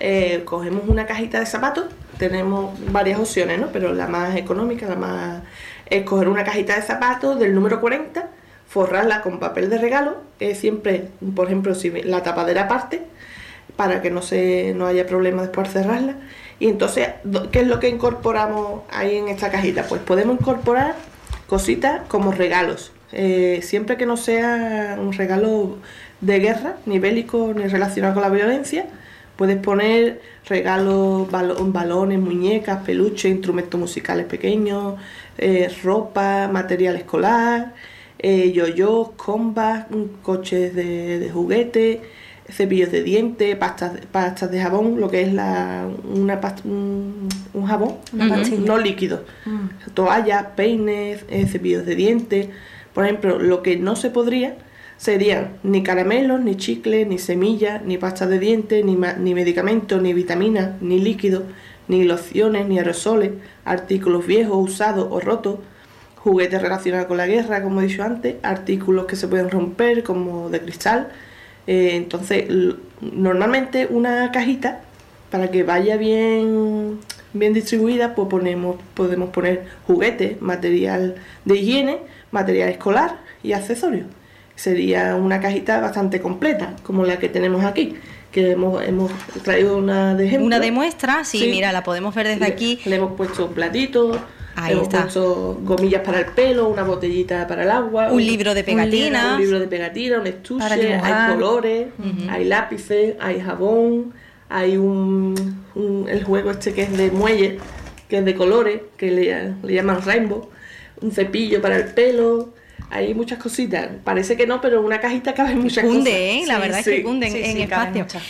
cogemos una cajita de zapatos, tenemos varias opciones, ¿no? Pero la más económica, es coger una cajita de zapatos del número 40, forrarla con papel de regalo, siempre, por ejemplo, si la tapadera aparte, para que no haya problema después de cerrarla. Y entonces, ¿qué es lo que incorporamos ahí en esta cajita? Pues podemos incorporar cositas como regalos, siempre que no sea un regalo de guerra, ni bélico, ni relacionado con la violencia. Puedes poner regalos, balones, muñecas, peluches, instrumentos musicales pequeños, ropa, material escolar, yoyos, combas, coches de juguete, cepillos de dientes, pastas de jabón, lo que es un jabón, no líquido, toallas, peines, cepillos de dientes. Por ejemplo, lo que no se podría serían ni caramelos, ni chicles, ni semillas, ni pastas de dientes, ni medicamentos, ni vitaminas, ni líquidos, ni lociones, ni aerosoles, artículos viejos, usados o rotos, juguetes relacionados con la guerra, como he dicho antes, artículos que se pueden romper, como de cristal. Entonces, normalmente una cajita, para que vaya bien distribuida, pues podemos poner juguetes, material de higiene, material escolar y accesorios. Sería una cajita bastante completa, como la que tenemos aquí, que hemos traído una de ejemplo. Una de muestra, sí, mira, la podemos ver desde aquí. Le hemos puesto platitos, ahí hemos está. puesto gomillas para el pelo, una botellita para el agua, un libro de pegatinas, un estuche, hay colores, hay lápices, hay jabón, hay el juego este que es de muelle, que es de colores, que le llaman rainbow, un cepillo para el pelo. Hay muchas cositas, parece que no, pero en una cajita caben muchas cosas. La verdad es que cunde en espacio.